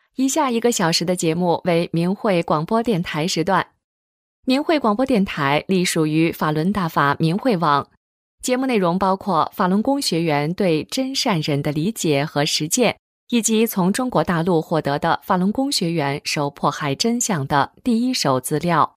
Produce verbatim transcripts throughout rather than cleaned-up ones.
以下一个小时的节目为明慧广播电台时段。明慧广播电台隶属于法轮大法明慧网，节目内容包括法轮功学员对真善忍的理解和实践，以及从中国大陆获得的法轮功学员受迫害真相的第一手资料。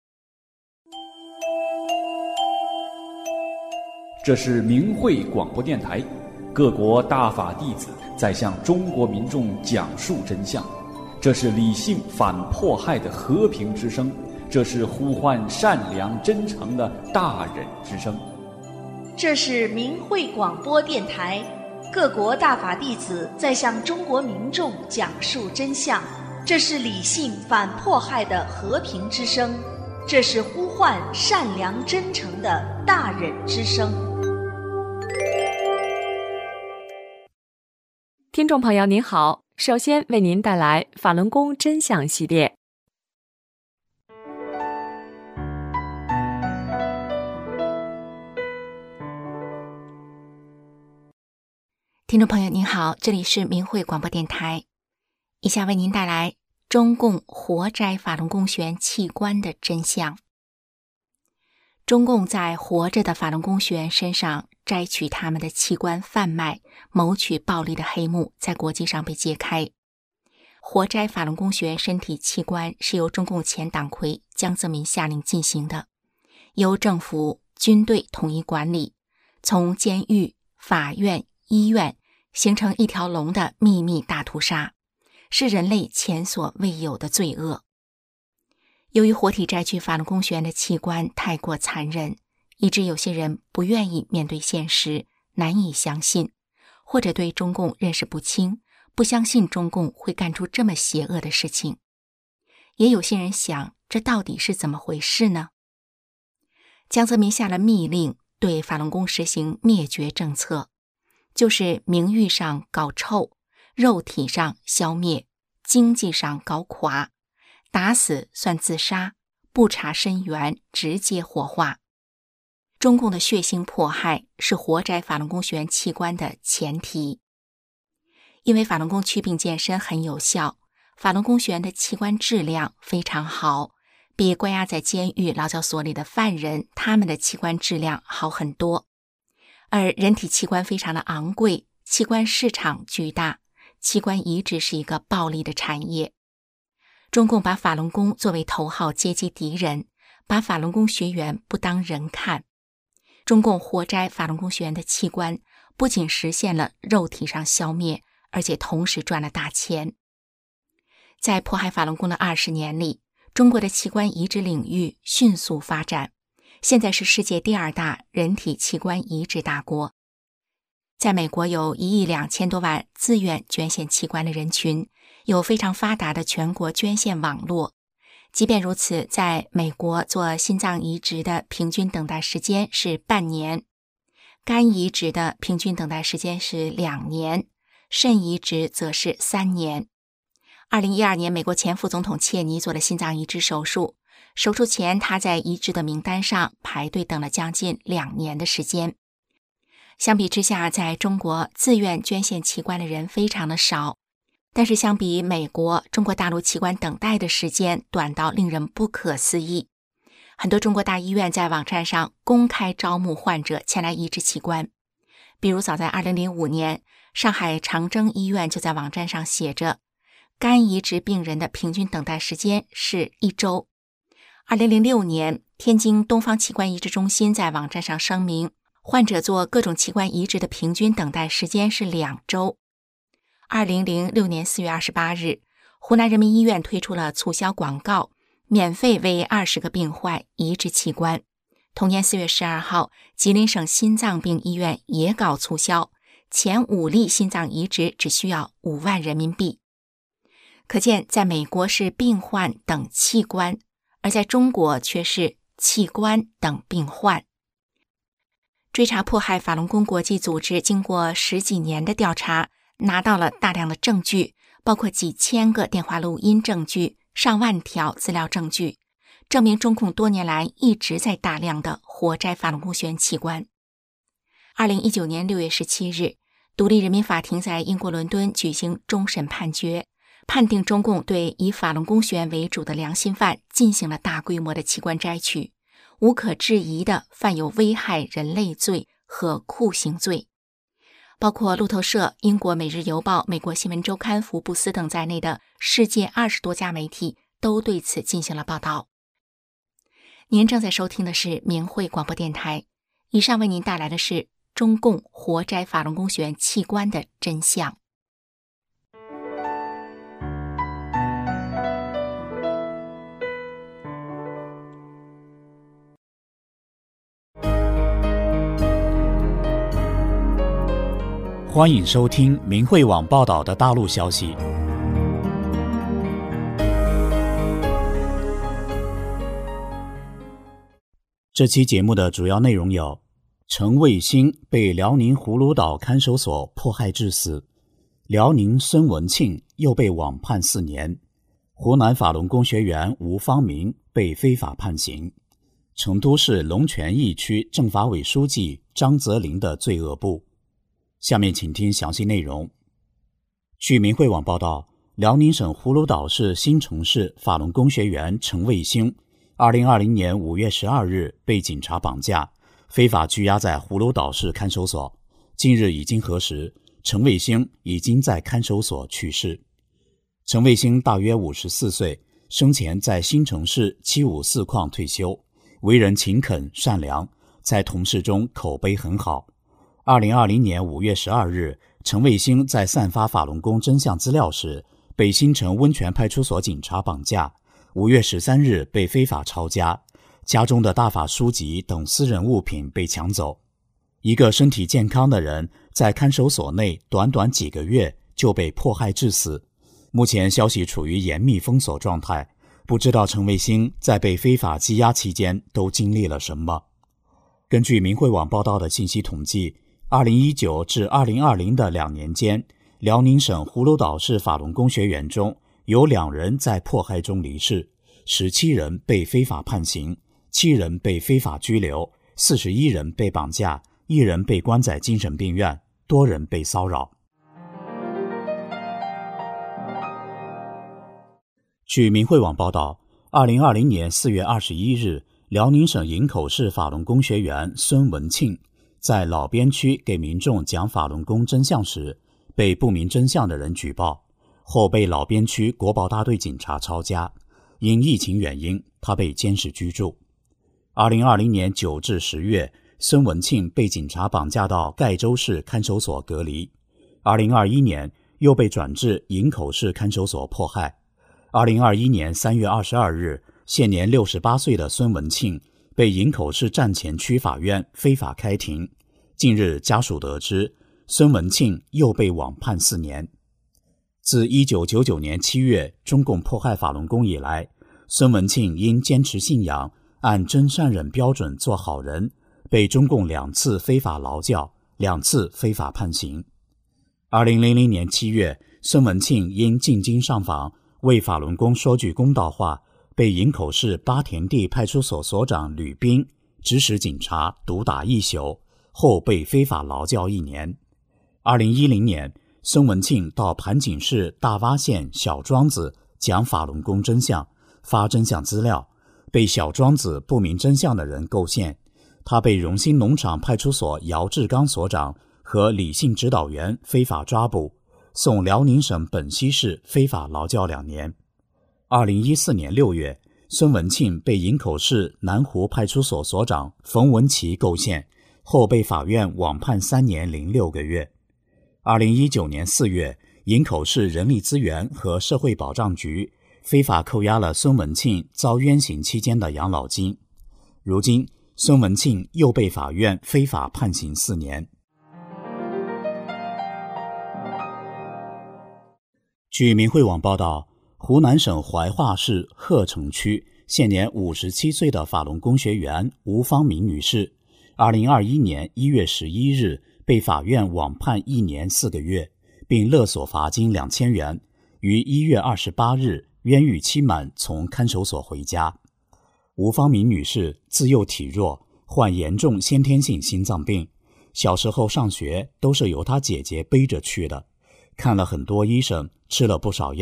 这是明慧广播电台，各国大法弟子在向中国民众讲述真相。这是理性反迫害的和平之声，这是呼唤善良真诚的大忍之声。 这是明慧广播电台，各国大法弟子在向中国民众讲述真相。这是理性反迫害的和平之声，这是呼唤善良真诚的大忍之声。 听众朋友您好，首先为您带来法轮功真相系列。 听众朋友您好，这里是明慧广播电台，以下为您带来中共活摘法轮功学员器官的真相。中共在活着的法轮功学员身上摘取他们的器官贩卖、谋取暴利的黑幕在国际上被揭开。活摘法轮功学员身体器官是由中共前党魁江泽民下令进行的，由政府、军队统一管理，从监狱、法院、医院形成一条龙的秘密大屠杀，是人类前所未有的罪恶。由于活体摘取法轮功学员的器官太过残忍，以致有些人不愿意面对现实，难以相信，或者对中共认识不清，不相信中共会干出这么邪恶的事情。也有些人想，这到底是怎么回事呢？江泽民下了密令，对法轮功实行灭绝政策，就是名誉上搞臭，肉体上消灭，经济上搞垮，打死算自杀，不查身源，直接火化。中共的血腥迫害是活摘法轮功学员器官的前提。因为法轮功祛病健身很有效，法轮功学员的器官质量非常好，比关押在监狱劳教所里的犯人他们的器官质量好很多。而人体器官非常的昂贵，器官市场巨大，器官移植是一个暴利的产业。中共把法轮功作为头号阶级敌人，把法轮功学员不当人看。中共活摘法轮功学员的器官，不仅实现了肉体上消灭，而且同时赚了大钱。在迫害法轮功的二十年里，中国的器官移植领域迅速发展，现在是世界第二大人体器官移植大国。在美国有一亿两千多万自愿捐献器官的人群，有非常发达的全国捐献网络。即便如此，在美国做心脏移植的平均等待时间是半年，肝移植的平均等待时间是两年，肾移植则是三年。二零一二年，美国前副总统切尼做了心脏移植手术，手术前他在移植的名单上排队等了将近两年的时间。相比之下，在中国自愿捐献器官的人非常的少，但是相比美国，中国大陆器官等待的时间短到令人不可思议。很多中国大医院在网站上公开招募患者前来移植器官，比如早在二零零五年，上海长征医院就在网站上写着，肝移植病人的平均等待时间是一周。二零零六年，天津东方器官移植中心在网站上声明，患者做各种器官移植的平均等待时间是两周。二零零六年四月二十八日，湖南人民医院推出了促销广告，免费为二十个病患移植器官。同年四月十二号，吉林省心脏病医院也搞促销，前五例心脏移植只需要五万人民币。可见在美国是病患等器官，而在中国却是器官等病患。追查迫害法轮功国际组织经过十几年的调查，拿到了大量的证据，包括几千个电话录音证据、上万条资料证据，证明中共多年来一直在大量的活摘法轮功学员器官。二零一九年六月十七日，独立人民法庭在英国伦敦举行终审判决， 判定中共对以法轮功学员为主的良心犯进行了大规模的器官摘取，无可置疑的犯有危害人类罪和酷刑罪。包括路透社、英国《每日邮报》、美国新闻周刊、福布斯等在内的世界二十多家媒体都对此进行了报道。您正在收听的是明慧广播电台，以上为您带来的是中共活摘法轮功学员器官的真相。 欢迎收听明慧网报道的大陆消息。这期节目的主要内容有：陈卫星被辽宁葫芦岛看守所迫害致死，辽宁孙文庆又被网判四年，湖南法轮功学员吴方明被非法判刑，成都市龙泉驿区政法委书记张泽林的罪恶簿。下面请听详细内容。据明慧网报道，辽宁省葫芦岛市新城市法轮功学员陈卫星二零二零年五月十二日被警察绑架，非法拘押在葫芦岛市看守所。近日已经核实，陈卫星已经在看守所去世。陈卫星大约五十四岁，生前在新城市七五四矿退休，为人勤恳善良，在同事中口碑很好。二零二零年五月十二日，陈卫星在散发法轮功真相资料时，被新城温泉派出所警察绑架。五月十三日被非法抄家，家中的大法书籍等私人物品被抢走。一个身体健康的人在看守所内短短几个月就被迫害致死。目前消息处于严密封锁状态，不知道陈卫星在被非法羁押期间都经历了什么。根据明慧网报道的信息统计，二零一九至二零二零的两年间，辽宁省葫芦岛市法轮功学员中有两人在迫害中离世，十七人被非法判刑，七人被非法拘留，四十一人被绑架，一人被关在精神病院，多人被骚扰。据明慧网报道，二零二零年四月二十一日，辽宁省营口市法轮功学员孙文庆在老边区给民众讲法轮功真相时，被不明真相的人举报，后被老边区国保大队警察抄家，因疫情原因，他被监视居住。二零二零年九至十月，孙文庆被警察绑架到盖州市看守所隔离。二零二一年又被转至营口市看守所迫害。二零二一年三月二十二日，现年六十八岁的孙文庆被营口市站前区法院非法开庭。近日家属得知，孙文庆又被网判四年。自一九九九年七月中共迫害法轮功以来，孙文庆因坚持信仰，按真善忍标准做好人，被中共两次非法劳教，两次非法判刑。二零零零年七月，孙文庆因进京上访，为法轮功说句公道话，被营口市八田地派出所所长吕斌指使警察毒打一宿，后被非法劳教一年。二零一零年，孙文庆到盘锦市大洼县小庄子讲法轮功真相，发真相资料，被小庄子不明真相的人构陷。他被荣兴农场派出所姚志刚所长和理性指导员非法抓捕，送辽宁省本溪市非法劳教两年。二零一四年六月，孙文庆被营口市南湖派出所所长冯文琪构陷，后被法院网判三年零六个月。二零一九年四月，营口市人力资源和社会保障局非法扣押了孙文庆遭冤刑期间的养老金。如今，孙文庆又被法院非法判刑四年。据明慧网报道，湖南省怀化市鹤城区现年五十七岁的法轮功学员吴方明女士，二零二一年一月十一日被法院网判一年四个月，并勒索罚金两千元，于一月二十八日冤狱期满从看守所回家。吴方明女士自幼体弱，患严重先天性心脏病，小时候上学都是由她姐姐背着去的，看了很多医生，吃了不少药，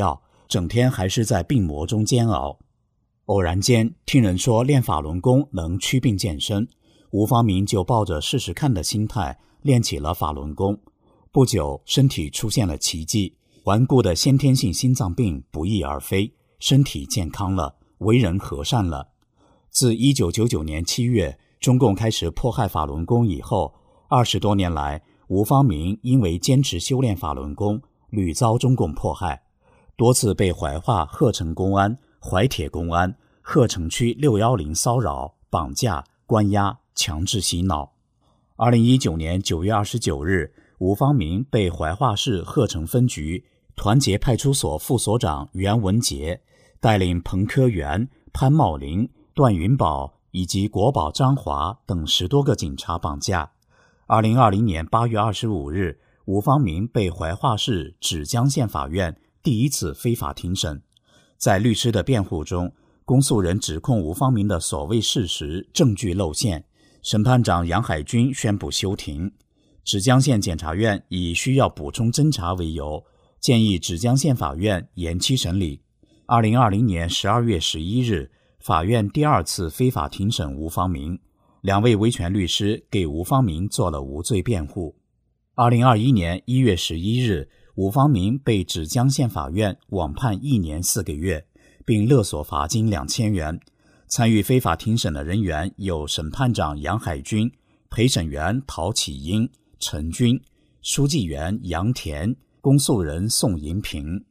整天还是在病魔中煎熬。偶然间听人说练法轮功能祛病健身，吴方明就抱着试试看的心态练起了法轮功。不久身体出现了奇迹，顽固的先天性心脏病不翼而飞，身体健康了，为人和善了。自一九九九年七月中共开始迫害法轮功以后，二十多年来，吴方明因为坚持修炼法轮功，屡遭中共迫害，多次被怀化鹤城公安、怀铁公安、鹤城区六一零骚扰、绑架、关押、强制洗脑。二零一九年九月二十九日，吴方明被怀化市鹤城分局团结派出所副所长袁文杰带领彭科元、潘茂林、段云宝以及国宝张华等十多个警察绑架。二零二零年八月二十五日，吴方明被怀化市芷江县法院第一次非法庭审。在律师的辩护中，公诉人指控吴方明的所谓事实证据露馅，审判长杨海军宣布休庭。芷江县检察院以需要补充侦查为由，建议芷江县法院延期审理。二零二零年十二月十一日，法院第二次非法庭审吴方明，两位维权律师给吴方明做了无罪辩护。二零二一年一月十一日，吴方明被芷江县法院网判一年四个月，并勒索罚金两千元。参与非法庭审的人员有审判长杨海军、陪审员陶启英、陈军、书记员杨田、公诉人宋银平。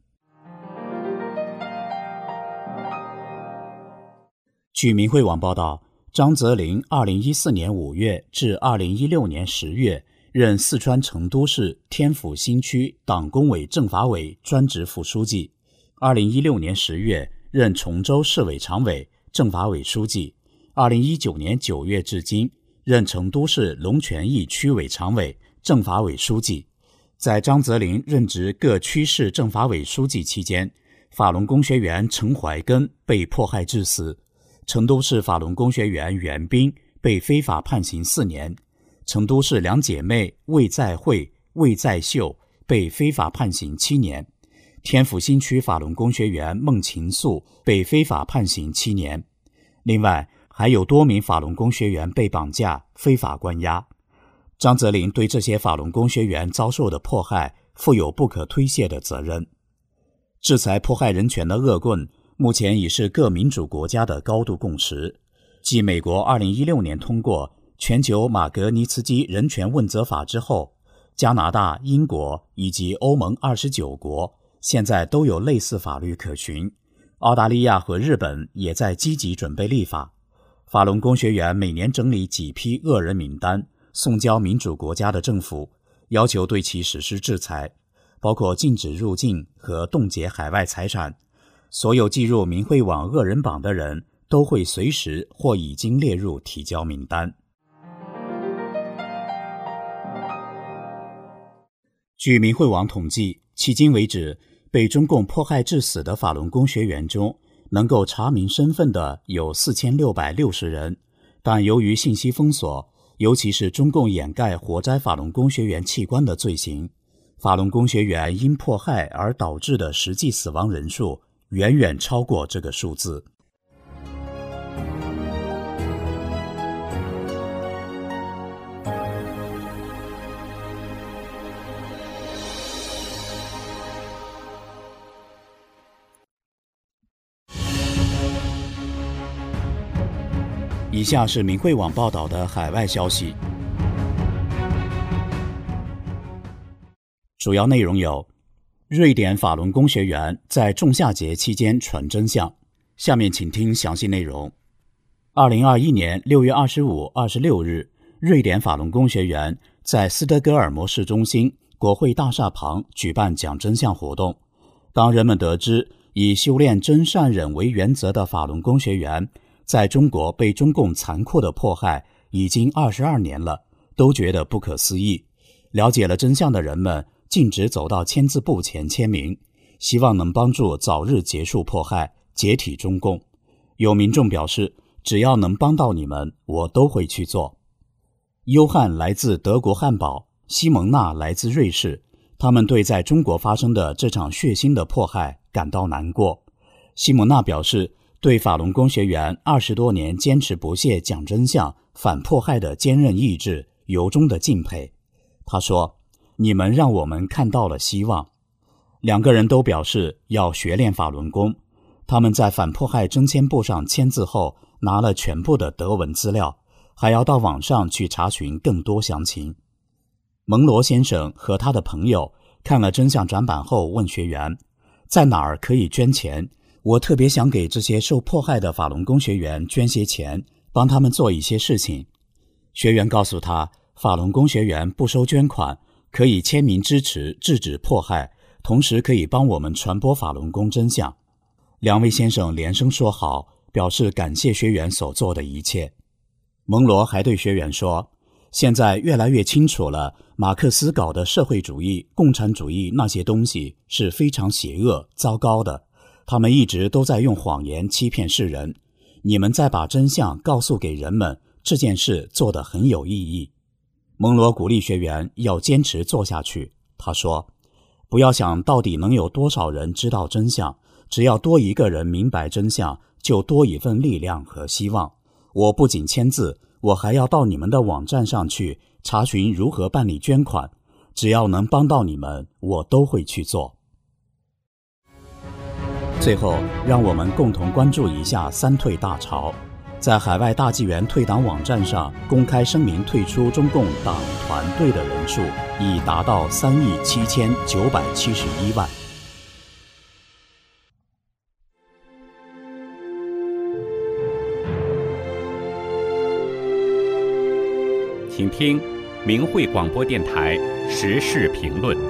据明慧网报道，张泽林二零一四年五月至二零一六年十月任四川成都市天府新区党工委政法委专职副书记，二零一六年十月任崇州市委常委、政法委书记，二零一九年九月至今任成都市龙泉驿区委常委、政法委书记。在张泽林任职各区市政法委书记期间，法轮功学员陈怀根被迫害致死，成都市法轮功学员袁斌被非法判刑四年，成都市两姐妹魏在慧、魏在秀被非法判刑七年，天府新区法轮功学员孟琴素被非法判刑七年。另外，还有多名法轮功学员被绑架、非法关押。张泽林对这些法轮功学员遭受的迫害负有不可推卸的责任。制裁迫害人权的恶棍目前已是各民主国家的高度共识。继美国二零一六年通过全球马格尼茨基人权问责法之后，加拿大、英国以及欧盟二十九国现在都有类似法律可循。澳大利亚和日本也在积极准备立法。法轮功学员每年整理几批恶人名单，送交民主国家的政府，要求对其实施制裁，包括禁止入境和冻结海外财产。所有计入明慧网恶人榜的人都会随时或已经列入提交名单。据明慧网统计，迄今为止，被中共迫害致死的法轮功学员中，能够查明身份的有四千六百六十人，但由于信息封锁，尤其是中共掩盖活摘法轮功学员器官的罪行，法轮功学员因迫害而导致的实际死亡人数远远超过这个数字。以下是明慧网报道的海外消息，主要内容有：瑞典法轮功学员在仲夏节期间传真相。下面请听详细内容。二零二一年六月二十五、二十六日，瑞典法轮功学员在斯德哥尔摩市中心国会大厦旁举办讲真相活动。当人们得知以修炼真善忍为原则的法轮功学员在中国被中共残酷的迫害已经二十二年了，都觉得不可思议。了解了真相的人们径直走到签字簿前签名，希望能帮助早日结束迫害，解体中共。有民众表示，只要能帮到你们，我都会去做。约翰来自德国汉堡，西蒙娜来自瑞士， 他们对在中国发生的这场血腥的迫害感到难过。西蒙娜表示，对法轮功学员二十多年坚持不懈讲真相、反迫害的坚韧意志由衷的敬佩。他说，你们让我们看到了希望。两个人都表示要学练法轮功。他们在反迫害征签簿上签字后，拿了全部的德文资料，还要到网上去查询更多详情。蒙罗先生和他的朋友看了真相展板后问学员，在哪儿可以捐钱？我特别想给这些受迫害的法轮功学员捐些钱，帮他们做一些事情。学员告诉他，法轮功学员不收捐款，可以签名支持制止迫害，同时可以帮我们传播法轮功真相。两位先生连声说好，表示感谢学员所做的一切。蒙罗还对学员说，现在越来越清楚了，马克思搞的社会主义、共产主义那些东西是非常邪恶、糟糕的。他们一直都在用谎言欺骗世人，你们再把真相告诉给人们，这件事做得很有意义。蒙罗鼓励学员要坚持做下去。他说，不要想到底能有多少人知道真相，只要多一个人明白真相，就多一份力量和希望。我不仅签字，我还要到你们的网站上去查询如何办理捐款，只要能帮到你们，我都会去做。最后，让我们共同关注一下三退大潮。在海外大纪元退党网站上公开声明退出中共党团队的人数已达到三亿七千九百七十一万。 请听明慧广播电台时事评论。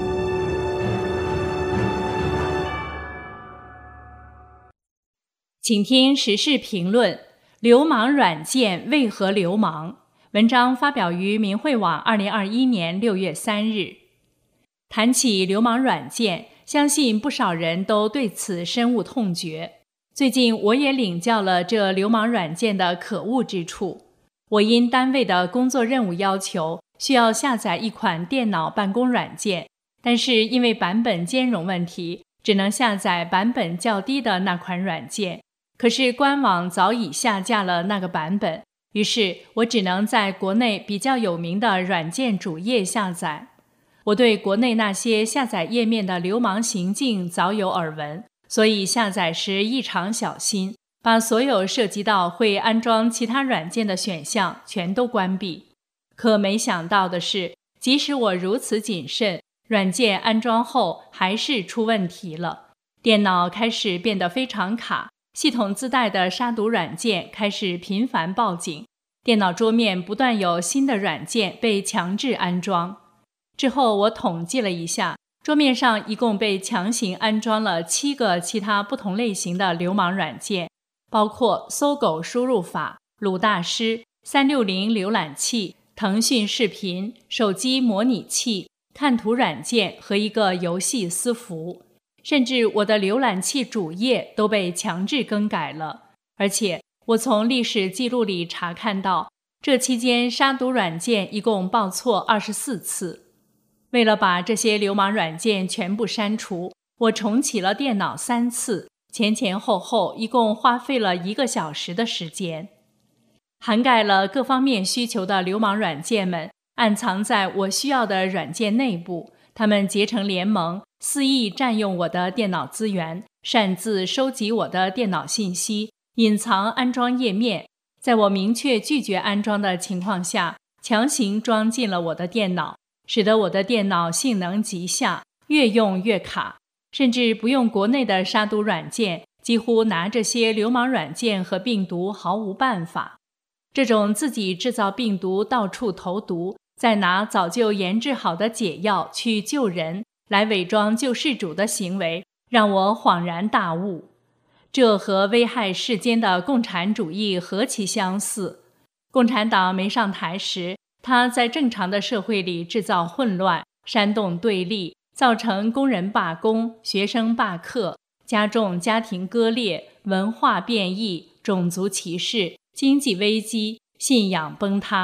请听时事评论：流氓软件为何流氓？文章发表于明慧网二零二一年六月三日。谈起流氓软件，相信不少人都对此深恶痛绝。最近我也领教了这流氓软件的可恶之处。我因单位的工作任务要求，需要下载一款电脑办公软件，但是因为版本兼容问题，只能下载版本较低的那款软件。可是官网早已下架了那个版本，于是我只能在国内比较有名的软件主页下载。我对国内那些下载页面的流氓行径早有耳闻，所以下载时异常小心，把所有涉及到会安装其他软件的选项全都关闭。可没想到的是，即使我如此谨慎，软件安装后还是出问题了。电脑开始变得非常卡，系统自带的杀毒软件开始频繁报警，电脑桌面不断有新的软件被强制安装。之后我统计了一下，桌面上一共被强行安装了七个其他不同类型的流氓软件，包括搜狗输入法、鲁大师、三六零浏览器、腾讯视频、手机模拟器、看图软件和一个游戏私服。甚至我的浏览器主页都被强制更改了。而且我从历史记录里查看到，这期间杀毒软件一共报错二十四次。为了把这些流氓软件全部删除，我重启了电脑三次，前前后后一共花费了一个小时的时间。涵盖了各方面需求的流氓软件们暗藏在我需要的软件内部，他们结成联盟，肆意占用我的电脑资源，擅自收集我的电脑信息，隐藏安装页面，在我明确拒绝安装的情况下，强行装进了我的电脑，使得我的电脑性能极下，越用越卡，甚至不用国内的杀毒软件，几乎拿这些流氓软件和病毒毫无办法。这种自己制造病毒到处投毒，再拿早就研制好的解药去救人，来伪装救世主的行为，让我恍然大悟。这和危害世间的共产主义何其相似！共产党没上台时，他在正常的社会里制造混乱，煽动对立，造成工人罢工、学生罢课，加重家庭割裂、文化变异、种族歧视、经济危机、信仰崩塌，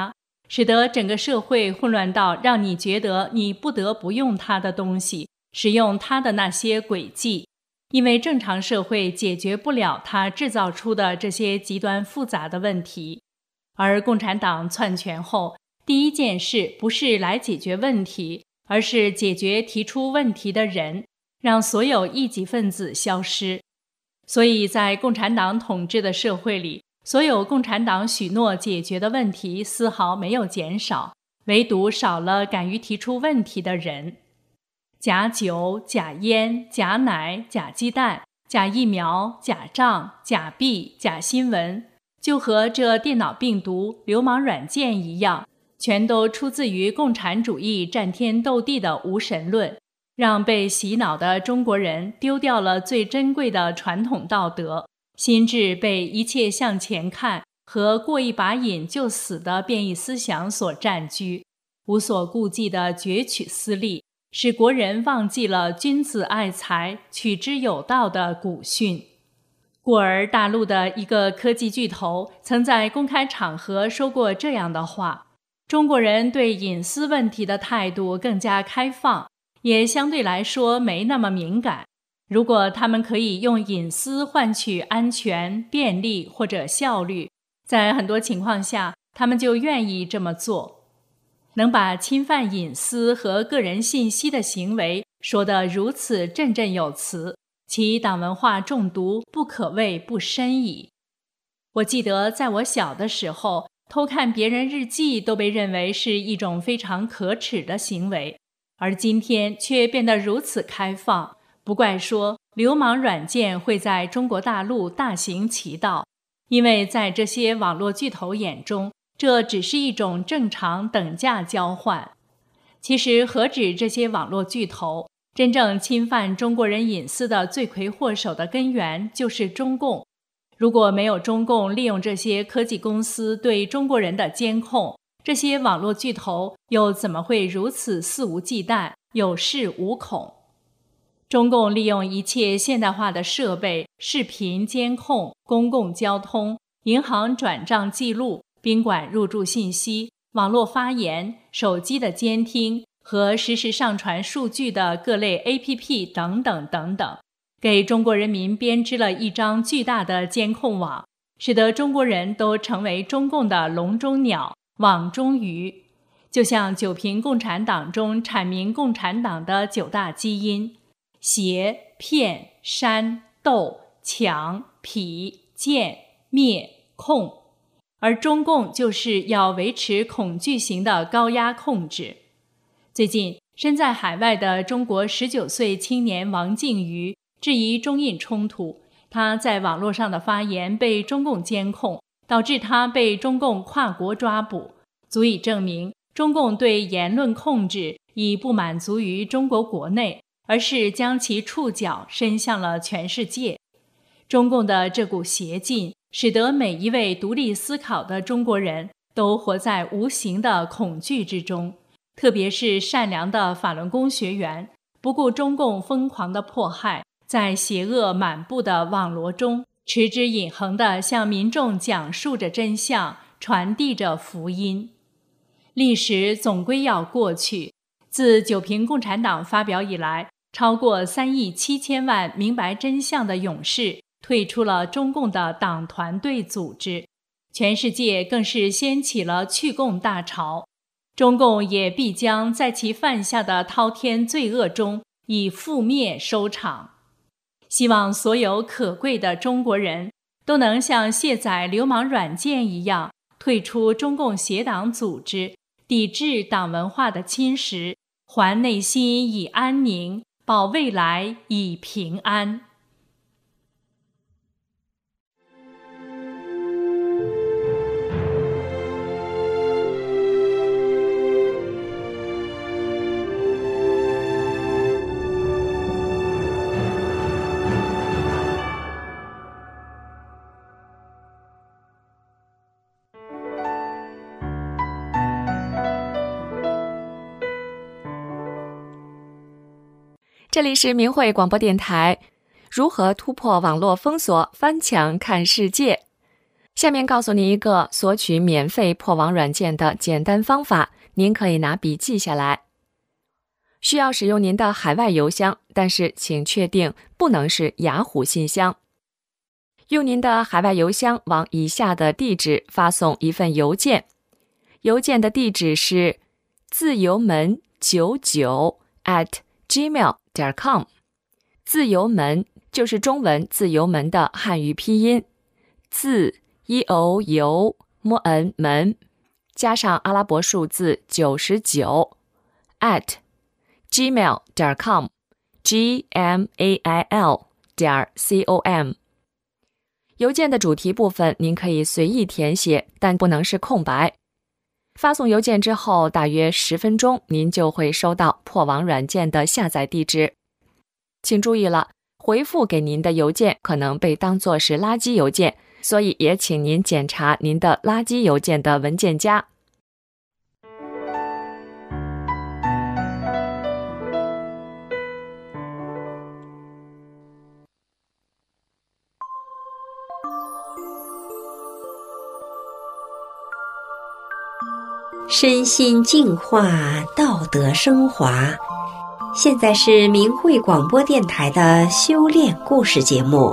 使得整个社会混乱到让你觉得你不得不用它的东西，使用它的那些轨迹，因为正常社会解决不了它制造出的这些极端复杂的问题。而共产党篡权后，第一件事不是来解决问题，而是解决提出问题的人，让所有异己分子消失。所以在共产党统治的社会里，所有共产党许诺解决的问题丝毫没有减少，唯独少了敢于提出问题的人。假酒、假烟、假奶、假鸡蛋、假疫苗、假账、假币、假新闻，就和这电脑病毒、流氓软件一样，全都出自于共产主义战天斗地的无神论，让被洗脑的中国人丢掉了最珍贵的传统道德，心智被一切向前看和过一把瘾就死的变异思想所占据，无所顾忌的攫取私利，使国人忘记了君子爱财，取之有道的古训。故而大陆的一个科技巨头曾在公开场合说过这样的话：中国人对隐私问题的态度更加开放，也相对来说没那么敏感。如果他们可以用隐私换取安全、便利或者效率，在很多情况下，他们就愿意这么做。能把侵犯隐私和个人信息的行为说得如此振振有词，其党文化中毒不可谓不深矣。我记得在我小的时候，偷看别人日记都被认为是一种非常可耻的行为，而今天却变得如此开放，不怪说流氓软件会在中国大陆大行其道，因为在这些网络巨头眼中，这只是一种正常等价交换。其实何止这些网络巨头，真正侵犯中国人隐私的罪魁祸首的根源就是中共。如果没有中共利用这些科技公司对中国人的监控，这些网络巨头又怎么会如此肆无忌惮、有恃无恐？中共利用一切现代化的设备，视频监控、公共交通、银行转账记录、宾馆入住信息、网络发言、手机的监听和实时上传数据的各类 A P P 等等等等，给中国人民编织了一张巨大的监控网，使得中国人都成为中共的笼中鸟、网中鱼。就像九评共产党中阐明共产党的九大基因：邪、骗、煽、斗、抢、痞、贱、灭、控。而中共就是要维持恐惧型的高压控制。最近，身在海外的中国十九岁青年王靖瑜质疑中印冲突，他在网络上的发言被中共监控，导致他被中共跨国抓捕，足以证明中共对言论控制已不满足于中国国内，而是将其触角伸向了全世界。中共的这股邪劲使得每一位独立思考的中国人都活在无形的恐惧之中，特别是善良的法轮功学员，不顾中共疯狂的迫害，在邪恶满布的网罗中，持之以恒地向民众讲述着真相，传递着福音。历史总归要过去，自九评共产党发表以来，超过三亿七千万明白真相的勇士退出了中共的党团队组织，全世界更是掀起了去共大潮，中共也必将在其犯下的滔天罪恶中以覆灭收场。希望所有可贵的中国人都能像卸载流氓软件一样，退出中共邪党组织，抵制党文化的侵蚀，还内心以安宁，保未来以平安。 这里是明慧广播电台，如何突破网络封锁，翻墙看世界。 下面告诉您一个索取免费破网软件的简单方法，您可以拿笔记下来。需要使用您的海外邮箱，但是请确定不能是雅虎信箱。用您的海外邮箱往以下的地址发送一份邮件，邮件的地址是自由门九九 at gmail 点 com。 自由门就是中文自由门的汉语拼音，自 e o u m n 门加上阿拉伯数字九十九 at gmail 点 com g m a i l 点 c o m。 邮件的主题部分您可以随意填写，但不能是空白。发送邮件之后大约十分钟，您就会收到破网软件的下载地址。请注意了，回复给您的邮件可能被当作是垃圾邮件，所以也请您检查您的垃圾邮件的文件夹。 身心净化，道德升华。现在是明慧广播电台的修炼故事节目。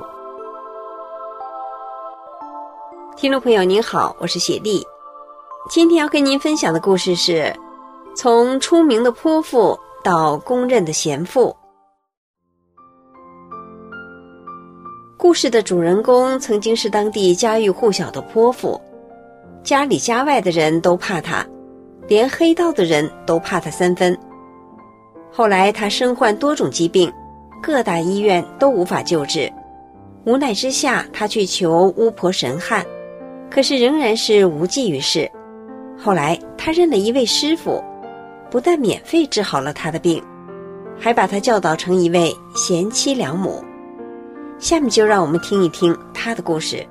听众朋友您好，我是雪莉。今天要跟您分享的故事是从出名的泼妇到公认的贤妇。故事的主人公曾经是当地家喻户晓的泼妇，家里家外的人都怕她，连黑道的人都怕她三分。后来她身患多种疾病，各大医院都无法救治，无奈之下她去求巫婆神汉，可是仍然是无济于事。后来她认了一位师傅，不但免费治好了她的病，还把她教导成一位贤妻良母。下面就让我们听一听她的故事。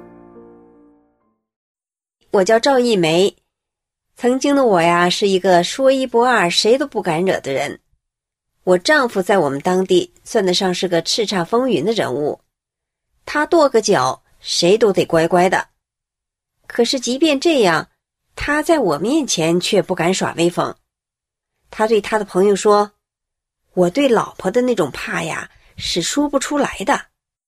我叫赵一梅，曾经的我呀，是一个说一不二，谁都不敢惹的人。我丈夫在我们当地算得上是个叱咤风云的人物，他跺个脚，谁都得乖乖的。可是即便这样，他在我面前却不敢耍威风。他对他的朋友说，我对老婆的那种怕呀，是说不出来的。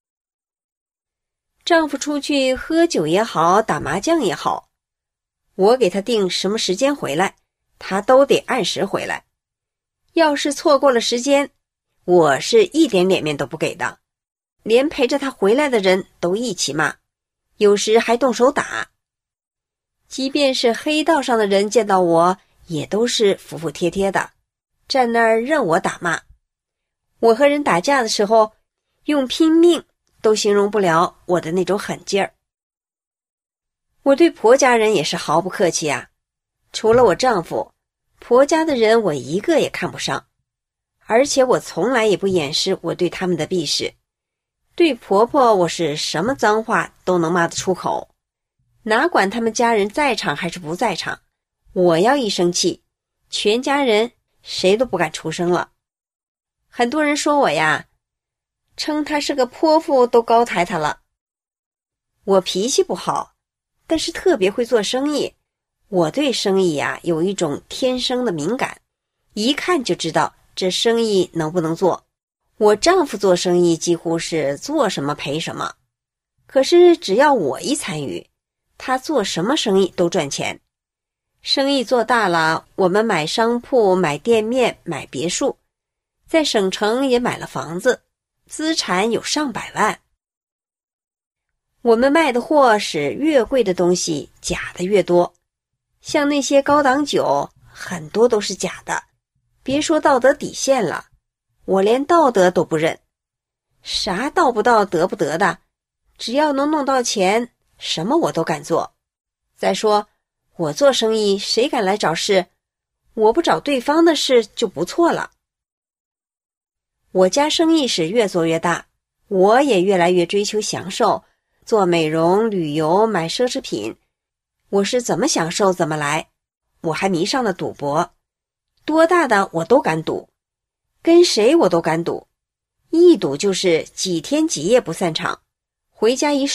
丈夫出去喝酒也好，打麻将也好，我给他定什么时间回来，他都得按时回来。要是错过了时间，我是一点脸面都不给的，连陪着他回来的人都一起骂，有时还动手打。即便是黑道上的人见到我，也都是服服帖帖的，站那儿任我打骂。我和人打架的时候，用拼命都形容不了我的那种狠劲儿。我对婆家人也是毫不客气啊，除了我丈夫，婆家的人我一个也看不上，而且我从来也不掩饰我对他们的鄙视。对婆婆，我是什么脏话都能骂得出口，哪管他们家人在场还是不在场，我要一生气，全家人谁都不敢出声了。很多人说我呀，称她是个泼妇都高抬她了。我脾气不好，但是特别会做生意。我对生意呀、啊、有一种天生的敏感，一看就知道这生意能不能做。我丈夫做生意几乎是做什么赔什么，可是只要我一参与，他做什么生意都赚钱。生意做大了，我们买商铺、买店面、买别墅，在省城也买了房子，资产有上百万。我们卖的货是越贵的东西假的越多，像那些高档酒很多都是假的，别说道德底线了，我连道德都不认。啥道不道得不得的，只要能弄到钱，什么我都敢做。再说我做生意谁敢来找事，我不找对方的事就不错了。我家生意是越做越大，我也越来越追求享受，做美容、旅游、买奢侈品，我是怎么享受怎么来。我还迷上了赌博，多大的我都敢赌，跟谁我都敢赌，一赌就是几天几夜不散场，回家一睡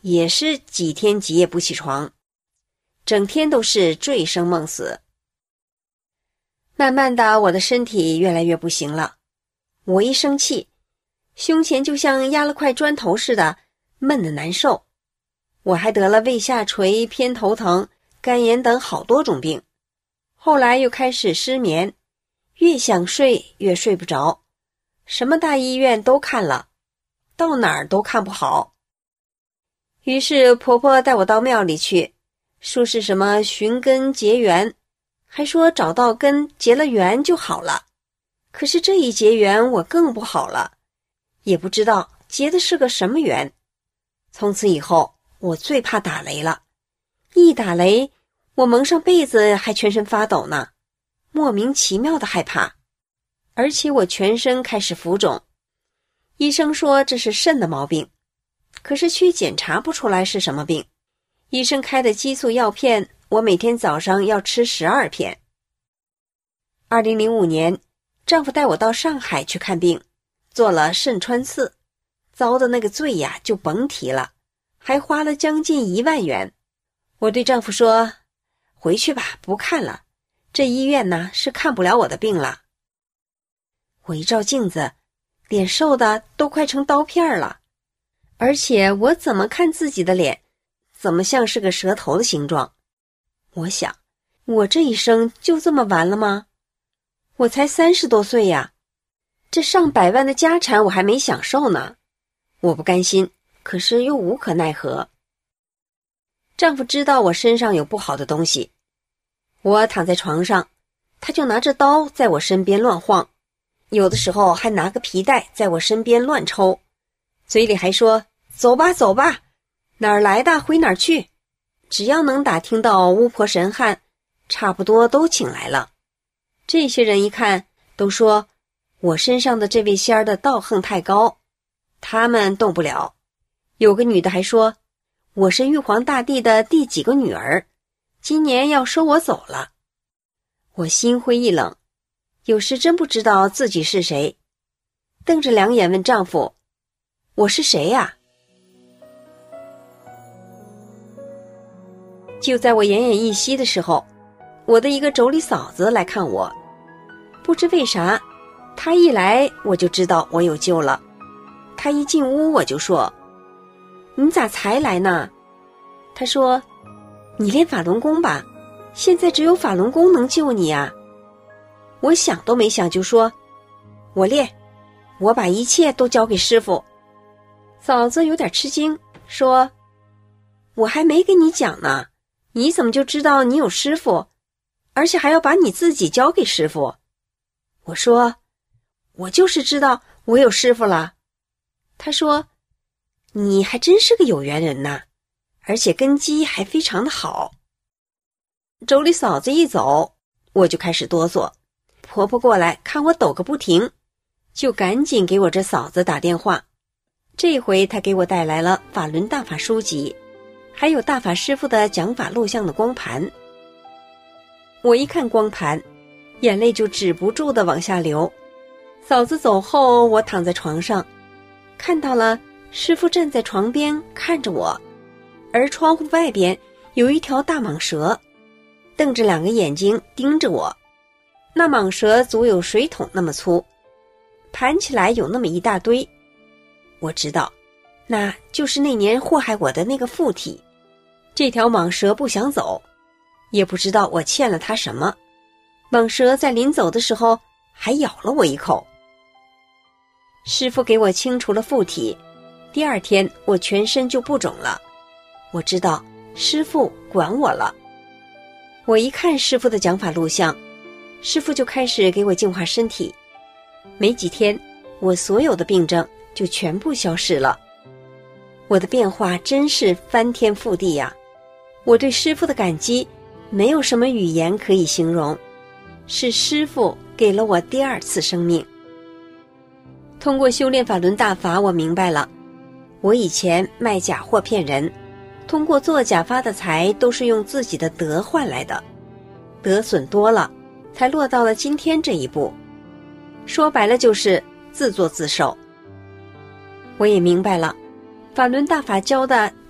也是几天几夜不起床，整天都是醉生梦死。慢慢的，我的身体越来越不行了。我一生气，胸前就像压了块砖头似的，闷得难受。我还得了胃下垂、偏头疼、肝炎等好多种病。后来又开始失眠，越想睡越睡不着，什么大医院都看了，到哪儿都看不好。于是婆婆带我到庙里去，说是什么寻根结缘，还说找到根结了缘就好了。可是这一结缘我更不好了，也不知道结的是个什么缘。从此以后我最怕打雷了，一打雷我蒙上被子还全身发抖呢，莫名其妙的害怕。而且我全身开始浮肿，医生说这是肾的毛病，可是却检查不出来是什么病。医生开的激素药片，我每天早上要吃十二片。二零零五年，丈夫带我到上海去看病，做了肾穿刺，遭的那个罪呀就甭提了，还花了将近一万元。我对丈夫说，回去吧，不看了，这医院呢是看不了我的病了。我一照镜子，脸瘦的都快成刀片了，而且我怎么看自己的脸，怎么像是个蛇头的形状。我想，我这一生就这么完了吗？我才三十多岁呀，这上百万的家产我还没享受呢。我不甘心，可是又无可奈何。丈夫知道我身上有不好的东西，我躺在床上，他就拿着刀在我身边乱晃，有的时候还拿个皮带在我身边乱抽，嘴里还说，走吧走吧，哪儿来的回哪儿去，只要能打听到巫婆神汉，差不多都请来了。这些人一看都说我身上的这位仙儿的道行太高，他们动不了。有个女的还说，我是玉皇大帝的第几个女儿，今年要收我走了。我心灰意冷，有时真不知道自己是谁，瞪着两眼问丈夫，我是谁呀？就在我奄奄一息的时候，我的一个妯娌嫂子来看我，不知为啥，她一来我就知道我有救了。她一进屋我就说，你咋才来呢？她说，你练法轮功吧，现在只有法轮功能救你啊。我想都没想就说，我练，我把一切都交给师傅。嫂子有点吃惊，说，我还没跟你讲呢，你怎么就知道你有师傅，而且还要把你自己交给师傅？我说，我就是知道我有师傅了。他说，你还真是个有缘人呐，而且根基还非常的好。妯娌嫂子一走，我就开始哆嗦，婆婆过来看我抖个不停，就赶紧给我这嫂子打电话。这回她给我带来了法轮大法书籍，还有大法师父的讲法录像的光盘。我一看光盘，眼泪就止不住地往下流。嫂子走后，我躺在床上，看到了师父站在床边看着我，而窗户外边有一条大蟒蛇，瞪着两个眼睛盯着我。那蟒蛇足有水桶那么粗，盘起来有那么一大堆。我知道，那就是那年祸害我的那个附体。这条蟒蛇不想走，也不知道我欠了它什么。蟒蛇在临走的时候还咬了我一口。师父给我清除了附体，第二天我全身就不肿了。我知道师父管我了。我一看师父的讲法录像，师父就开始给我净化身体。没几天，我所有的病症就全部消失了。我的变化真是翻天覆地呀！我对师父的感激没有什么语言可以形容，是师父给了我第二次生命。通过修炼法轮大法，我明白了，我以前卖假货骗人，通过作假发的财都是用自己的德换来的，得损多了，才落到了今天这一步。说白了就是自作自受。我也明白了，法轮大法教的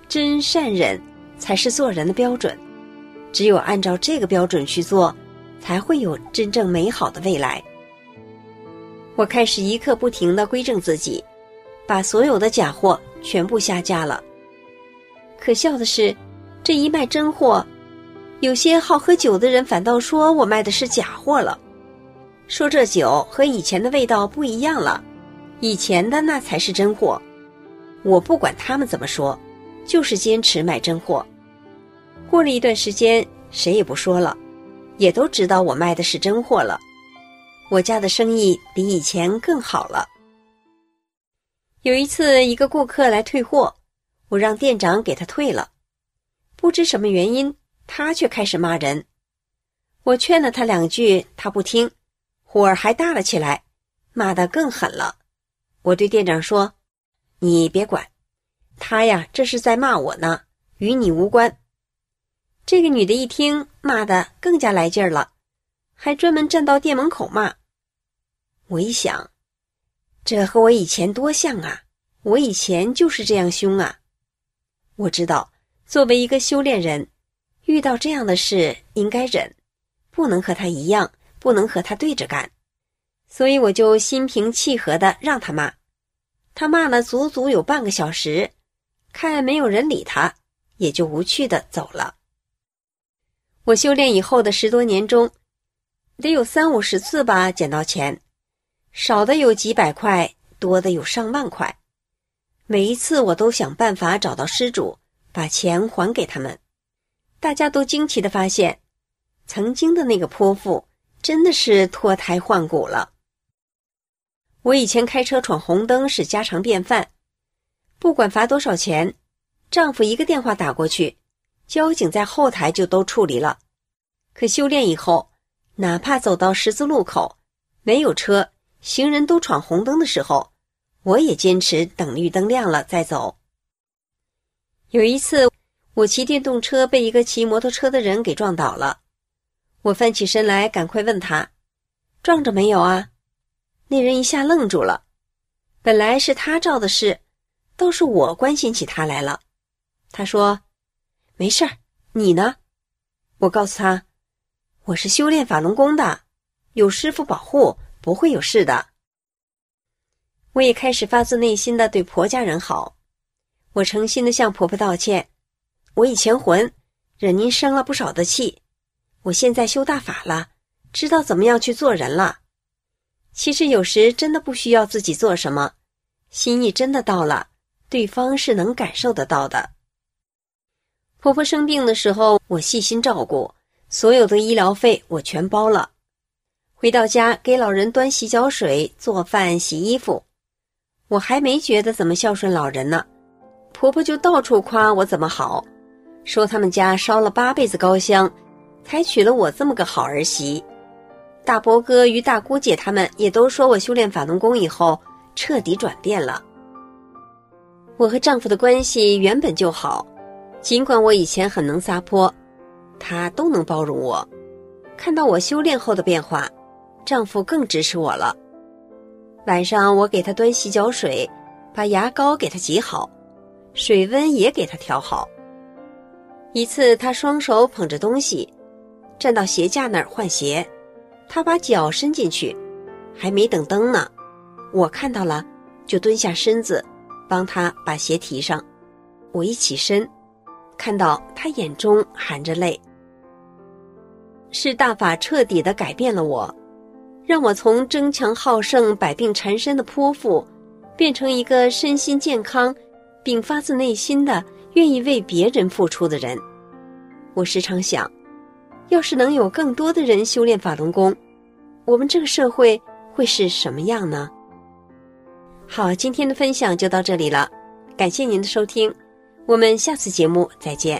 真善忍才是做人的标准，只有按照这个标准去做，才会有真正美好的未来。我开始一刻不停地归正自己，把所有的假货全部下架了。可笑的是，这一卖真货，有些好喝酒的人反倒说我卖的是假货了，说这酒和以前的味道不一样了，以前的那才是真货。我不管他们怎么说，就是坚持卖真货。过了一段时间，谁也不说了，也都知道我卖的是真货了。我家的生意比以前更好了。有一次，一个顾客来退货，我让店长给他退了。不知什么原因，他却开始骂人。我劝了他两句，他不听，火儿还大了起来，骂得更狠了。我对店长说：“你别管，他呀，这是在骂我呢，与你无关。”这个女的一听，骂得更加来劲儿了，还专门站到店门口骂。我一想，这和我以前多像啊，我以前就是这样凶啊。我知道，作为一个修炼人，遇到这样的事应该忍，不能和他一样，不能和他对着干。所以我就心平气和地让他骂。他骂了足足有半个小时，看没有人理他，也就无趣地走了。我修炼以后的十多年中，得有三五十次吧捡到钱，少的有几百块，多的有上万块。每一次我都想办法找到失主，把钱还给他们。大家都惊奇地发现，曾经的那个泼妇真的是脱胎换骨了。我以前开车闯红灯是家常便饭，不管罚多少钱，丈夫一个电话打过去，交警在后台就都处理了。可修炼以后，哪怕走到十字路口，没有车，行人都闯红灯的时候，我也坚持等绿灯亮了再走。有一次，我骑电动车被一个骑摩托车的人给撞倒了，我翻起身来赶快问他：“撞着没有啊？”那人一下愣住了，本来是他肇的事，倒是我关心起他来了。他说：“没事儿，你呢？”我告诉他：“我是修炼法轮功的，有师父保护，不会有事的。”我也开始发自内心的对婆家人好，我诚心的向婆婆道歉，我以前混，惹您生了不少的气，我现在修大法了，知道怎么样去做人了。其实有时真的不需要自己做什么，心意真的到了，对方是能感受得到的。婆婆生病的时候，我细心照顾，所有的医疗费我全包了。回到家给老人端洗脚水、做饭、洗衣服，我还没觉得怎么孝顺老人呢，婆婆就到处夸我怎么好，说他们家烧了八辈子高香，才娶了我这么个好儿媳。大伯哥与大姑姐他们也都说我修炼法轮功以后彻底转变了。我和丈夫的关系原本就好，尽管我以前很能撒泼，他都能包容我。看到我修炼后的变化，丈夫更支持我了。晚上我给他端洗脚水，把牙膏给他挤好，水温也给他调好。一次他双手捧着东西，站到鞋架那儿换鞋，他把脚伸进去，还没等灯呢，我看到了，就蹲下身子帮他把鞋提上。我一起身，看到他眼中含着泪。是大法彻底地改变了我，让我从争强好胜、百病缠身的泼妇，变成一个身心健康并发自内心的愿意为别人付出的人。我时常想，要是能有更多的人修炼法轮功，我们这个社会会是什么样呢？好，今天的分享就到这里了，感谢您的收听，我们下次节目再见。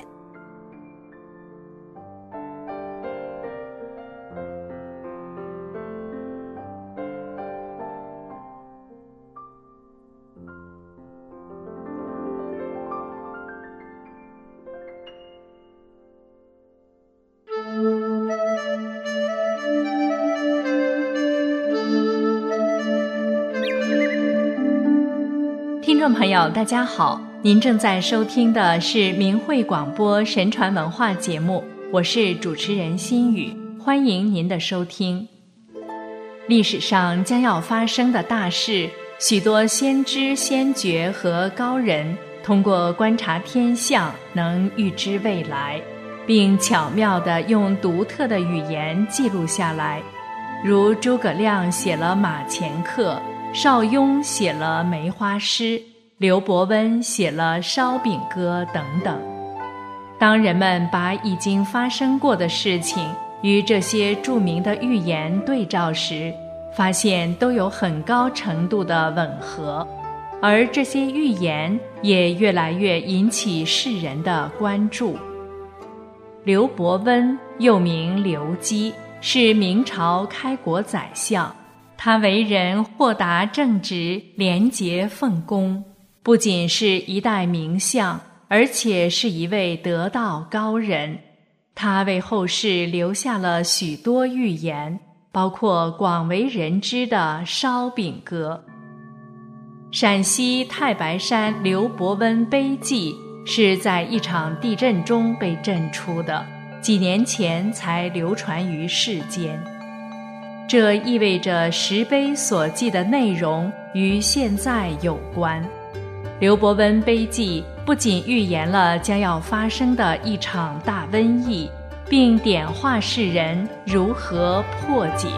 听众朋友大家好， 您正在收听的是明慧广播神传文化节目，我是主持人心雨，欢迎您的收听。历史上将要发生的大事，许多先知先觉和高人通过观察天象能预知未来，并巧妙地用独特的语言记录下来，如诸葛亮写了《马前课》，邵雍写了《梅花诗》，刘伯温写了《烧饼歌》等等。当人们把已经发生过的事情与这些著名的预言对照时，发现都有很高程度的吻合，而这些预言也越来越引起世人的关注。刘伯温又名刘基，是明朝开国宰相，他为人豁达正直，廉洁奉公，不仅是一代名相，而且是一位得道高人。他为后世留下了许多预言，包括广为人知的烧饼歌。陕西太白山刘伯温碑记是在一场地震中被震出的，几年前才流传于世间。这意味着石碑所记的内容与现在有关。刘伯温碑记不仅预言了将要发生的一场大瘟疫，并点化世人如何破解。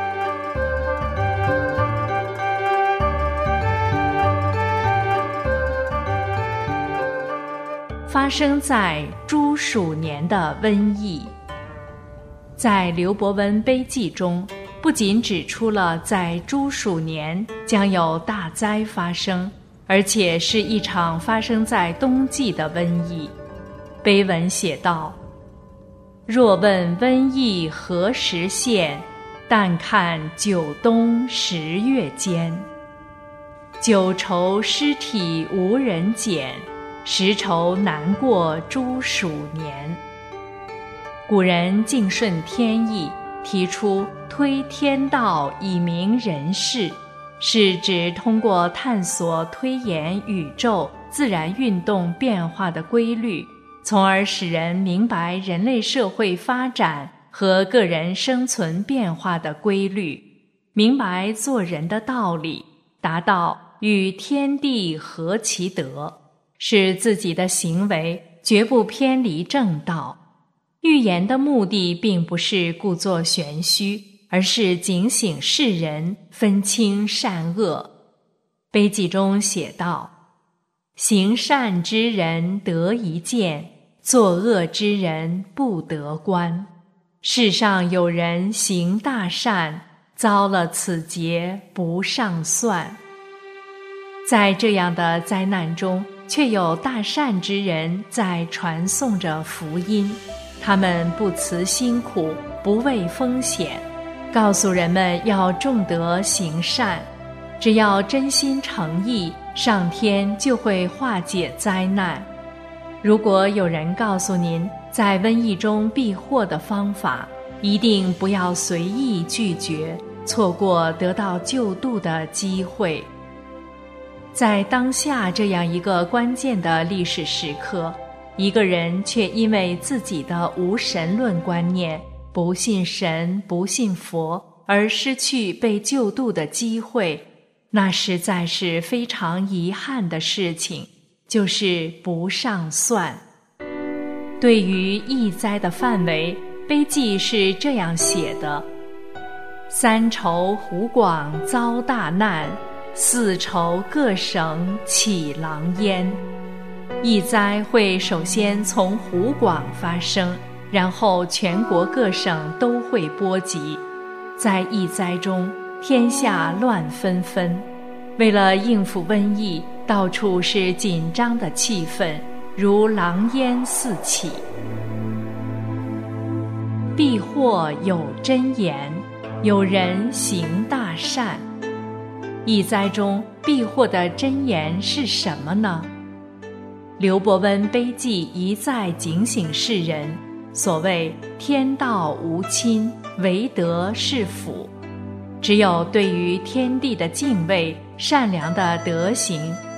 发生在猪鼠年的瘟疫。在刘伯温碑记中，不仅指出了在猪鼠年将有大灾发生，而且是一场发生在冬季的瘟疫。碑文写道：若问瘟疫何时现，但看九冬十月间。九愁尸体无人捡，十愁难过猪鼠年。古人敬顺天意，提出推天道以明人事，是指通过探索推演宇宙自然运动变化的规律，从而使人明白人类社会发展和个人生存变化的规律，明白做人的道理，达到与天地合其德，使自己的行为绝不偏离正道。预言的目的并不是故作玄虚，而是警醒世人，分清善恶。碑记中写道：行善之人得一见，作恶之人不得观。世上有人行大善，遭了此劫不上算。在这样的灾难中，却有大善之人在传颂着福音，他们不辞辛苦，不畏风险，告诉人们要重德行善，只要真心诚意，上天就会化解灾难。如果有人告诉您在瘟疫中避祸的方法，一定不要随意拒绝，错过得到救度的机会。在当下这样一个关键的历史时刻，一个人却因为自己的无神论观念，不信神，不信佛，而失去被救度的机会，那实在是非常遗憾的事情，就是不上算。对于疫灾的范围，碑记是这样写的：三愁湖广遭大难，四愁各省起狼烟。疫灾会首先从湖广发生，然后全国各省都会波及。在疫灾中，天下乱纷纷，为了应付瘟疫，到处是紧张的气氛，如狼烟四起。避祸有真言，有人行大善。疫灾中避祸的真言是什么呢？刘伯温碑记一再警醒世人，所谓天道无亲，唯德是辅。只有对于天地的敬畏、善良的德行，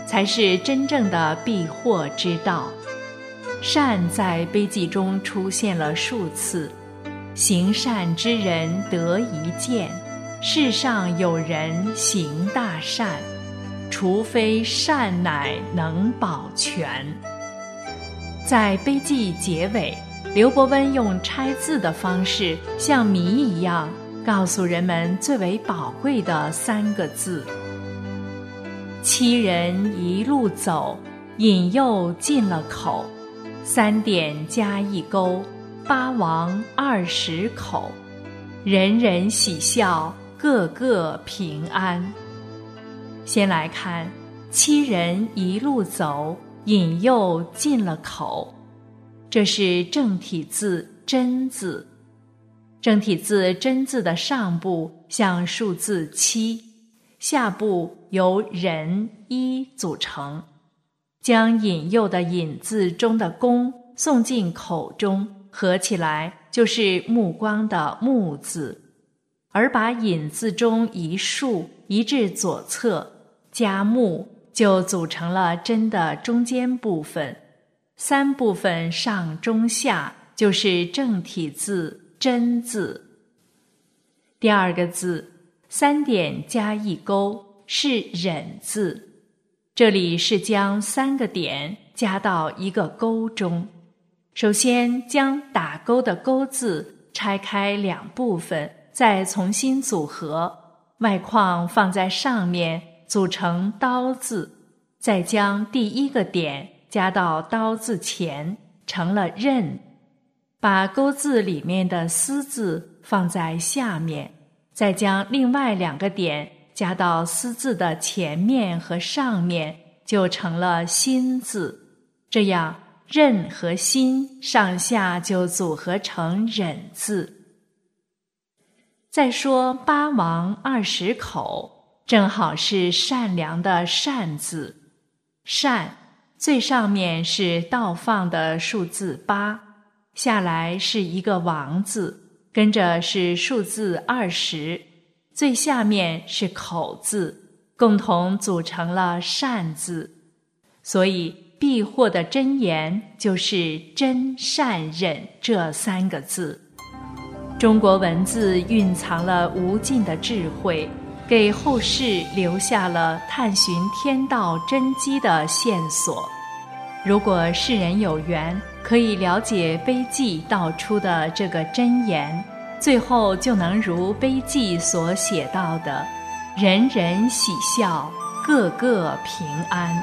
才是真正的避祸之道。善在碑记中出现了数次，行善之人得一见，世上有人行大善，除非善乃能保全。在碑记结尾，刘伯温用拆字的方式，像谜一样告诉人们最为宝贵的三个字：七人一路走，引诱进了口，三点加一钩，八王二十口，人人喜笑，个个平安。先来看七人一路走，引诱进了口，这是正体字真字。正体字真字的上部像数字七，下部由人一组成，将引诱的引字中的弓送进口中，合起来就是目光的目字，而把引字中一竖移至左侧，加目就组成了真的中间部分，三部分上中下就是正体字真字。第二个字三点加一钩是忍字，这里是将三个点加到一个钩中。首先将打钩的钩字拆开两部分，再重新组合，外框放在上面组成刀字，再将第一个点加到刀字前，成了刃。把钩字里面的丝字放在下面，再将另外两个点加到丝字的前面和上面，就成了心字。这样刃和心上下就组合成忍字。再说八王二十口，正好是善良的善字。善最上面是倒放的数字八，下来是一个王字，跟着是数字二十，最下面是口字，共同组成了善字。所以避祸的真言就是真善忍这三个字。中国文字蕴藏了无尽的智慧，给后世留下了探寻天道真机的线索。如果世人有缘，可以了解碑记道出的这个真言，最后就能如碑记所写到的，人人喜笑，个个平安。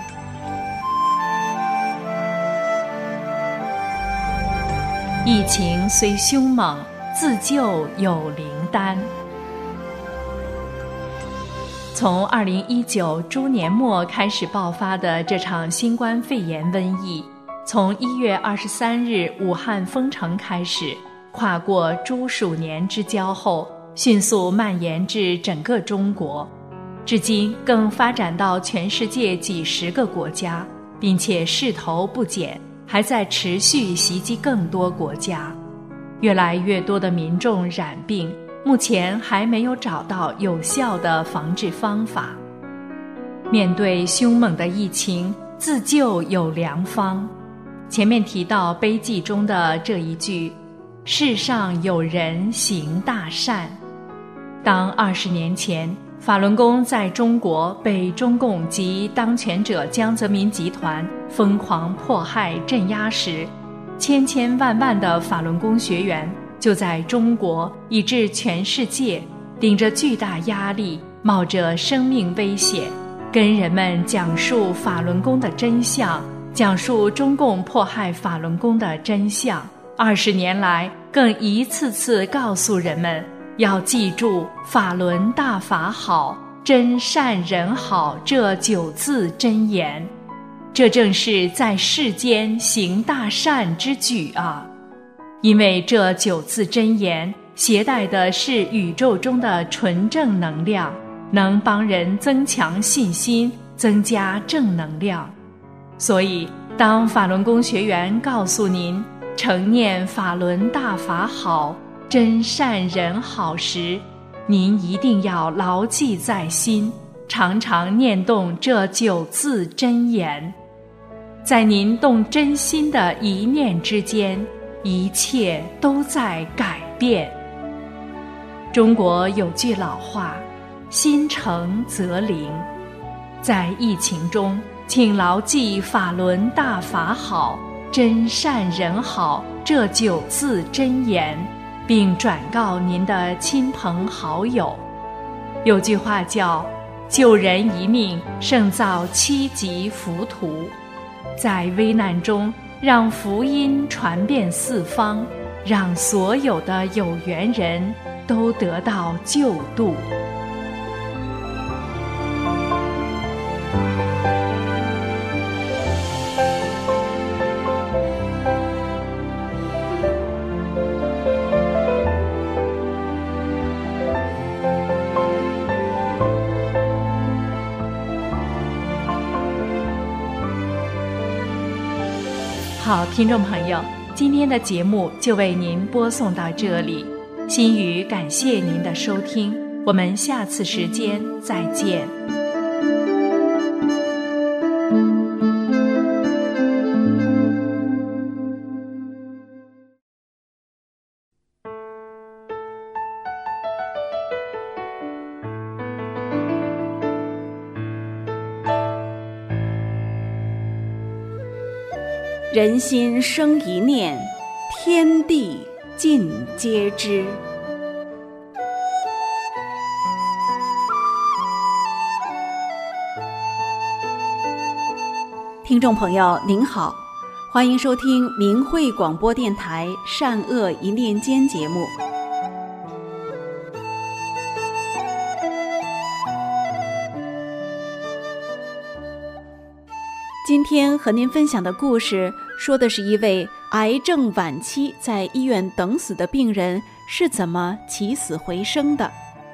疫情虽凶猛，自救有灵丹。从二零一九猪年末开始爆发的这场新冠肺炎瘟疫，从一月二十三日武汉封城开始，跨过猪鼠年之交后，迅速蔓延至整个中国，至今更发展到全世界几十个国家，并且势头不减，还在持续袭击更多国家。越来越多的民众染病，目前还没有找到有效的防治方法。面对凶猛的疫情，自救有良方。前面提到碑记中的这一句，世上有人行大善。当二十年前法轮功在中国被中共及当权者江泽民集团疯狂迫害镇压时，千千万万的法轮功学员就在中国以至全世界顶着巨大压力，冒着生命危险，跟人们讲述法轮功的真相，讲述中共迫害法轮功的真相。二十年来，更一次次告诉人们要记住法轮大法好，真善人好这九字真言。这正是在世间行大善之举啊！因为这九字真言携带的是宇宙中的纯正能量，能帮人增强信心，增加正能量。所以当法轮功学员告诉您诚念法轮大法好，真善人好时，您一定要牢记在心， 常常念动这九字真言，在您动真心的一念之间，一切都在改变。中国有句老话，心诚则灵。在疫情中，请牢记法轮大法好，真善人好这九字真言，并转告您的亲朋好友。有句话叫救人一命胜造七级浮屠，在危难中让福音传遍四方，让所有的有缘人都得到救度。好，听众朋友，今天的节目就为您播送到这里，心语感谢您的收听，我们下次时间再见。 人心生一念，天地尽皆知。听众朋友您好，欢迎收听明慧广播电台善恶一念间节目。今天和您分享的故事说的是一位癌症晚期在医院等死的病人是怎么起死回生的。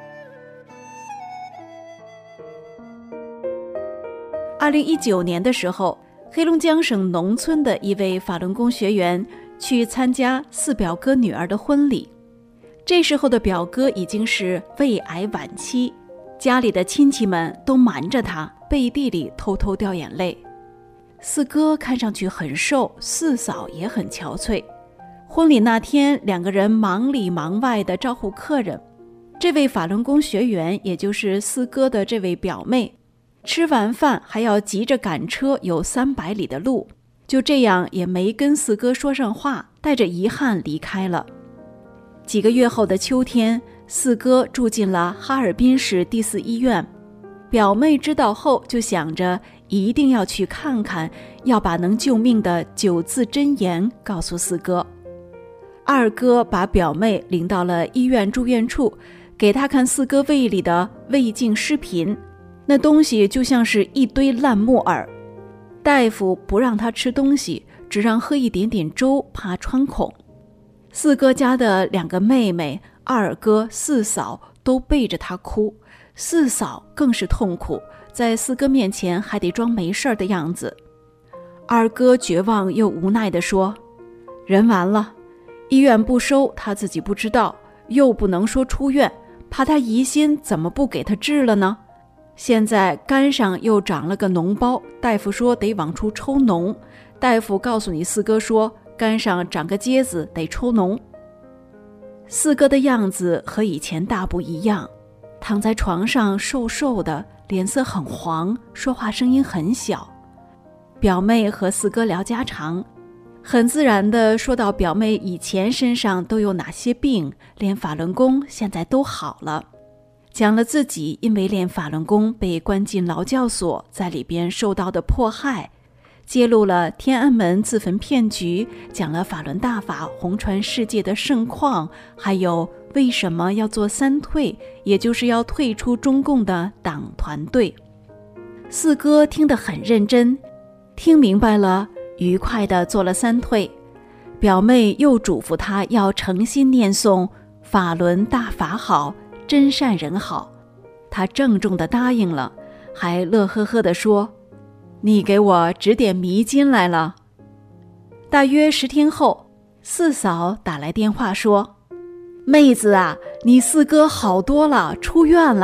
二零一九年的时候，黑龙江省农村的一位法轮功学员去参加四表哥女儿的婚礼，这时候的表哥已经是胃癌晚期，家里的亲戚们都瞒着他，背地里偷偷掉眼泪。四哥看上去很瘦，四嫂也很憔悴。婚礼那天，两个人忙里忙外的招呼客人。这位法轮功学员，也就是四哥的这位表妹，吃完饭还要急着赶车，有三百里的路，就这样也没跟四哥说上话，带着遗憾离开了。几个月后的秋天，四哥住进了哈尔滨市第四医院。表妹知道后就想着一定要去看看，要把能救命的九字真言告诉四哥。二哥把表妹领到了医院住院处，给他看四哥胃里的胃镜视频，那东西就像是一堆烂木耳。大夫不让他吃东西，只让喝一点点粥，怕穿孔。四哥家的两个妹妹，二哥、四嫂都背着他哭，四嫂更是痛苦，在四哥面前还得装没事的样子。二哥绝望又无奈地说，人完了，医院不收他自己不知道，又不能说出院，怕他疑心，怎么不给他治了呢？现在肝上又长了个脓包，大夫说得往出抽脓，大夫告诉你四哥说肝上长个疖子，得抽脓。四哥的样子和以前大不一样，躺在床上瘦瘦的，脸色很黄，说话声音很小。表妹和四哥聊家常，很自然地说到表妹以前身上都有哪些病，练法轮功现在都好了。讲了自己因为练法轮功被关进劳教所，在里边受到的迫害，揭露了天安门自焚骗局，讲了法轮大法红传世界的盛况，还有为什么要做三退，也就是要退出中共的党团队。四哥听得很认真，听明白了，愉快地做了三退。表妹又嘱咐他要诚心念诵法轮大法好，真善人好，他郑重地答应了，还乐呵呵地说，你给我指点迷津来了。大约十天后，四嫂打来电话说，妹子啊，你四哥好多了，出院了，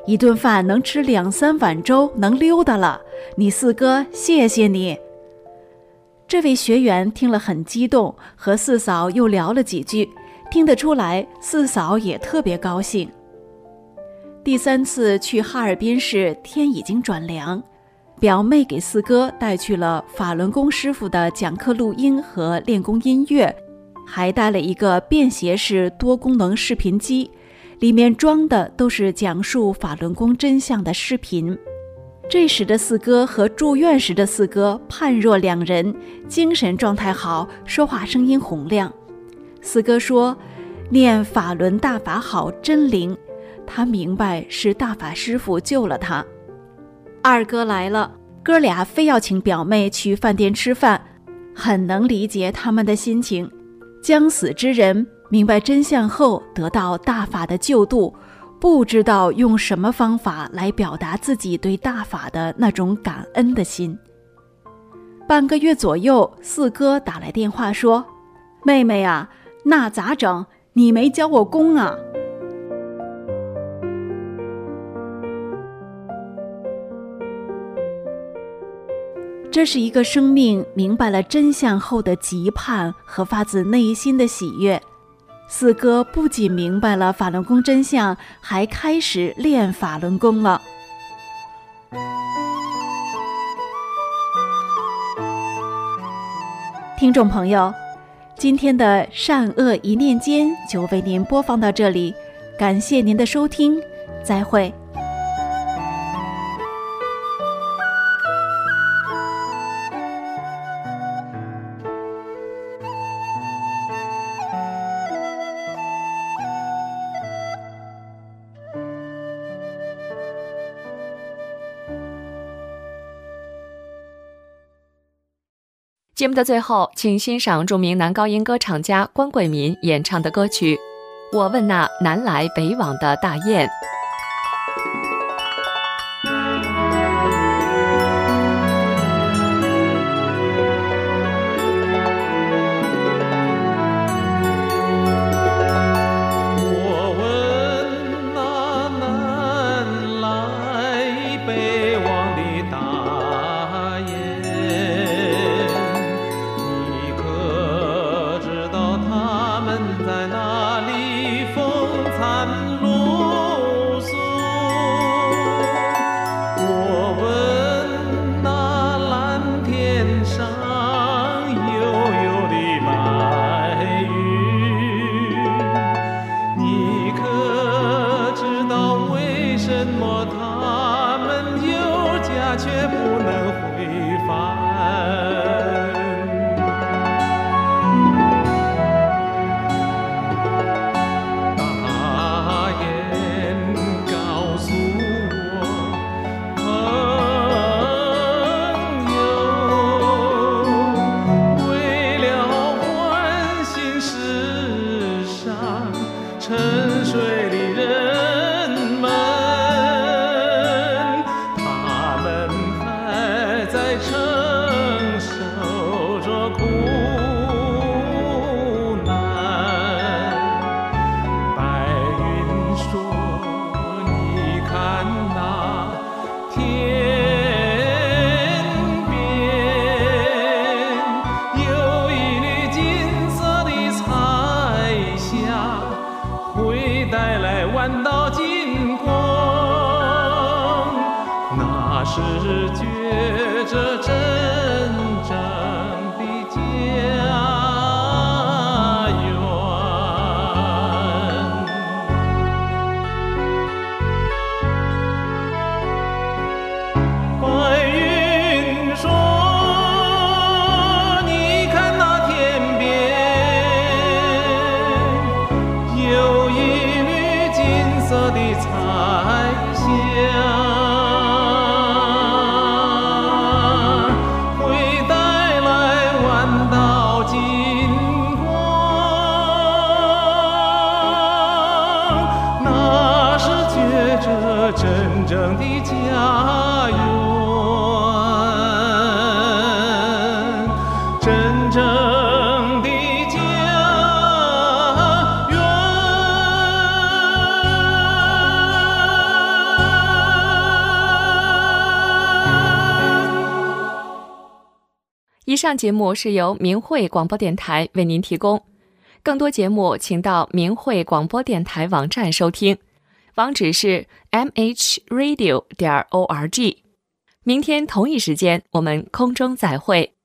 一顿饭能吃两三碗粥，能溜达了。你四哥，谢谢你。这位学员听了很激动，和四嫂又聊了几句，听得出来四嫂也特别高兴。第三次去哈尔滨时，天已经转凉，表妹给四哥带去了法轮功师傅的讲课录音和练功音乐，还带了一个便携式多功能视频机，里面装的都是讲述法轮功真相的视频。这时的四哥和住院时的四哥判若两人，精神状态好，说话声音洪亮。四哥说，念法轮大法好，真灵，他明白是大法师父救了他。二哥来了，哥俩非要请表妹去饭店吃饭，很能理解他们的心情。将死之人明白真相后得到大法的救度，不知道用什么方法来表达自己对大法的那种感恩的心。半个月左右，四哥打来电话说，妹妹啊，那咋整？你没教我功啊。这是一个生命明白了真相后的急盼和发自内心的喜悦。四哥不仅明白了法轮功真相，还开始练法轮功了。听众朋友，今天的善恶一念间就为您播放到这里，感谢您的收听，再会。 节目的最后，请欣赏著名男高音歌唱家关贵民演唱的歌曲《我问那南来北往的大雁》。 是觉着真正的家园。白云说，你看那天边有一缕金色的彩霞，真正的家园，真正的家园。 上节目是由明慧广播电台为您提供，更多节目请到明慧广播电台网站收听，网址是 m h radio 点 org。明天同一时间我们空中再会。